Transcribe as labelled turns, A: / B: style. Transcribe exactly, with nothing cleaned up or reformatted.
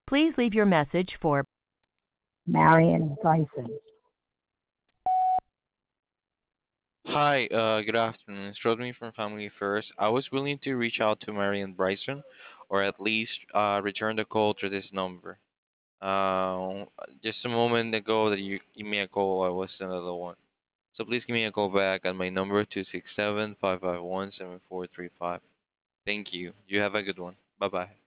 A: Please leave your message for
B: Marion Bryson.
C: Hi, uh, good afternoon. It's Rodney from Family First. I was willing to reach out to Marion Bryson, or at least uh, return the call to this number. Uh, just a moment ago that you give me a call, I was another one. So please give me a call back at my number two six seven five five one seven four three five. Thank you. You have a good one. Bye bye.